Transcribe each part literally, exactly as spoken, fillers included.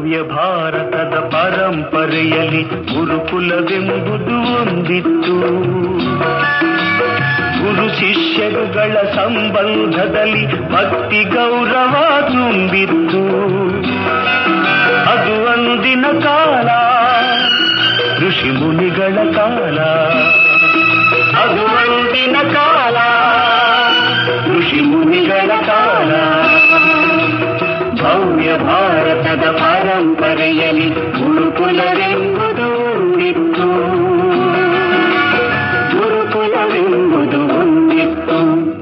ಭವ್ಯ ಭಾರತದ ಪರಂಪರೆಯಲ್ಲಿ ಗುರುಕುಲವೆಂಬುದು ಒಂದಿತ್ತು. ಗುರು ಶಿಷ್ಯರುಗಳ ಸಂಬಂಧದಲ್ಲಿ ಭಕ್ತಿ ಗೌರವ ತುಂಬಿತ್ತು. ಅದು ಅಂದಿನ ಕಾಲ, ಋಷಿ ಮುನಿಗಳ ಕಾಲ. ಅದು ಅಂದಿನ ಕಾಲ, ಋಷಿ ಮುನಿಗಳ ಕಾಲ. ಭವ್ಯ ಭಾರತದ ಪರಂಪರೆಯಲ್ಲಿ ಗುರುಕುಲವೆಂಬುದು ಒಂದಿತ್ತು. ಗುರುಕುಲವೆಂಬುದು ಒಂದಿತ್ತು.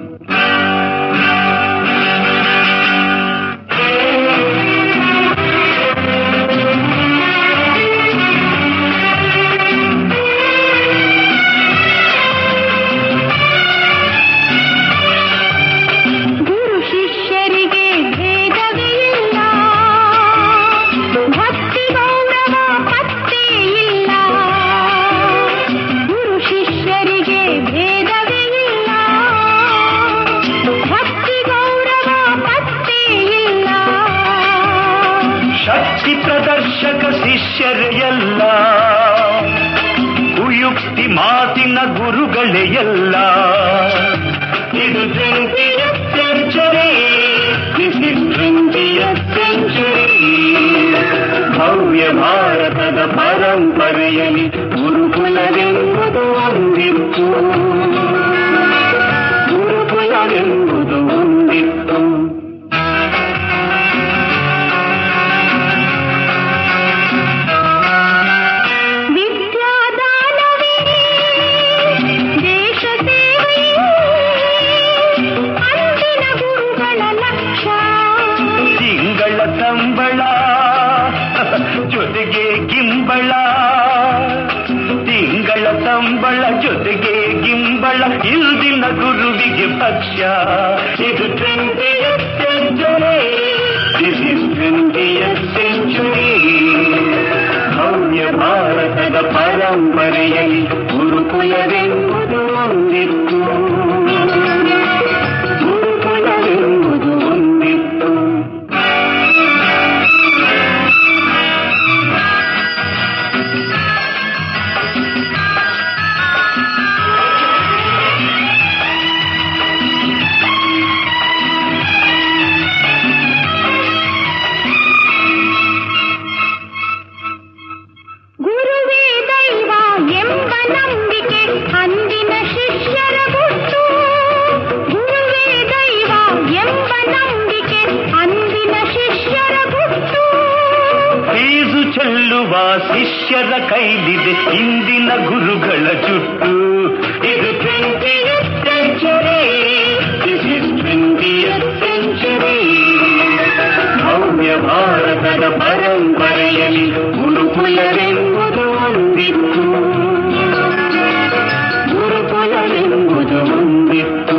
ಪ್ರದರ್ಶಕ ಶಿಷ್ಯರೆಲ್ಲ, ಕುಯುಕ್ತಿ ಮಾತಿನ ಗುರುಗಳೇ ಎಲ್ಲ. ಇದು twentieth century, this is twentieth century. ಭವ್ಯ ಭಾರತದ ಪರಂಪರೆಯಲ್ಲಿ ಗುರುಕುಲವೆಂಬುದು ಒಂದಿತ್ತು. ಗುರುಕುಲವೆಂಬುದು ಒಂದಿತ್ತು. ಸಂಬಳ ಜೊತೆಗೆ ಗಿಂಬಳ, ತಿಂಗಳ ಸಂಬಳ ಜೊತೆಗೆ ಗಿಂಬಳ, ಇಲ್ದಿನ ಗುರುವಿಗೆ ಪಕ್ಷ. ಇದು twentieth century, this is twentieth century. ಭವ್ಯ ಭಾರತದ ಪರಂಪರೆಯಲ್ಲಿ ಗುರುಕುಲವೆಂಬುದು ಒಂದಿತ್ತು. ಗುರುಕುಲವೆಂಬುದು ಒಂದಿತ್ತು. ಅಂದಿನ ಶಿಷ್ಯರ ಗುಟ್ಟು, ಗುರುವೇ ದೈವ ಎಂಬ ನಂಬಿಕೆ ಅಂದಿನ ಶಿಷ್ಯರ ಗುಟ್ಟು. ಫೀಸು ಚೆಲ್ಲುವ ಶಿಷ್ಯರ ಕೈಲಿದೆ ಇಂದಿನ ಗುರುಗಳ ಜುಟ್ಟು. ಇದು twentieth century, this is twentieth century. ಭವ್ಯ ಭಾರತದ ಪರಂಪರೆಯಲ್ಲಿ ಗುರುಕುಲವೆಂಬುದು ಒಂದಿತ್ತು. ಗುರುಕುಲವೆಂಬುದು ಒಂದಿತ್ತು.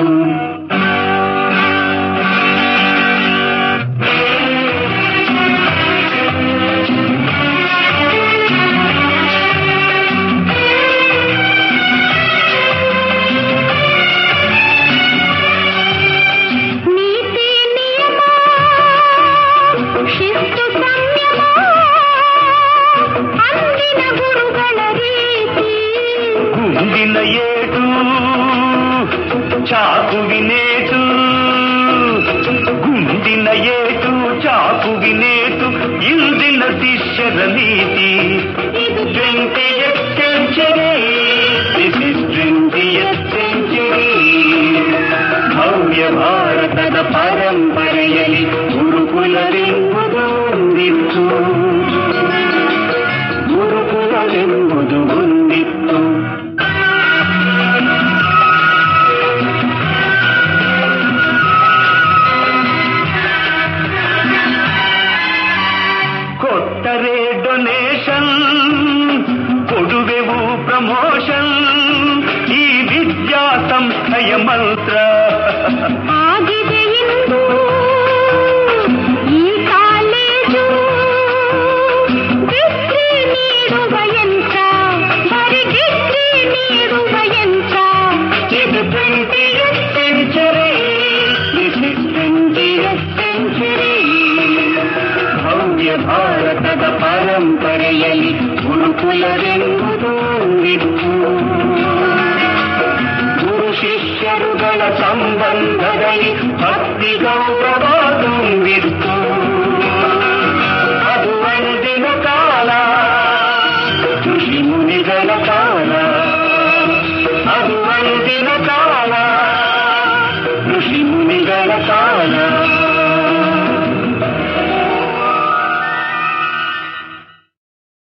ನೀತಿ ನಿಯಮ, ಶಿಸ್ತು ಸಂಯಮ, ಅಂದಿನ ಗುರುಗಳ ರೀತಿ. ಗುಂಡಿನ ಏಟು, ಚಾಕುವಿನೇಟು, ಗುಂಡಿನ ಏಟು, ಚಾಕುವಿನೇಟು, ಇಂದಿನ ಶಿಷ್ಯರ ನೀತಿ. ಇದು twentieth century, this is twentieth century. ಭವ್ಯ ಭಾರತದ ಪರಂಪರೆಯಲ್ಲಿ ಗುರುಕುಲವೆಂಬುದು ಒಂದಿತ್ತು. ಗುರುಕುಲವೆಂಬುದು ಒಂದಿತ್ತು. ಕೊಟ್ಟರೆ ಡೊನೇಷನ್, ಕೊಡುವೆವು ಪ್ರಮೋಷನ್, ಈ ವಿದ್ಯಾ ಸಂಸ್ಥೆಯ ಮಂತ್ರ. ಆಗಿದೆ ಇಂದು ಈ ಕಾಲೇಜು, ಡಿಗ್ರಿ ನೀಡುವ ಯಂತ್ರ, ಬರೀ ಡಿಗ್ರಿ ನೀಡುವ ಯಂತ್ರ. ಇದು twentieth century, this is twentieth century. ಭವ್ಯ ಭಾರತ ಭಾರತದ ಪರಂಪರೆಯಲ್ಲಿ ಗುರುಕುಲವೆಂಬುದು ಇತ್ತು. ಗುರು ಶಿಷ್ಯರುಗಳ ಸಂಬಂಧದಲ್ಲಿ ಭಕ್ತಿ